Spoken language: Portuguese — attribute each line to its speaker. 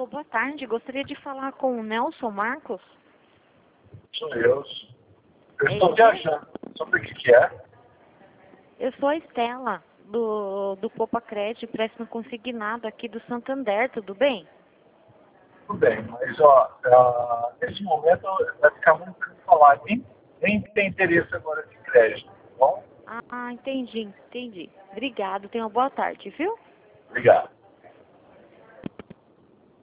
Speaker 1: boa tarde. Gostaria de falar com o Nelson Marcos.
Speaker 2: Sou eu. Eu estou viajando. Sobre o que é?
Speaker 1: Eu sou a Estela, do Poupa Crédito, empréstimo consignado aqui do Santander, tudo bem?
Speaker 2: Tudo bem, mas nesse momento vai ficar muito para falar. Nem tem interesse agora de crédito, tá bom?
Speaker 1: Ah, entendi. Obrigado, tenha uma boa tarde, viu?
Speaker 2: Obrigado.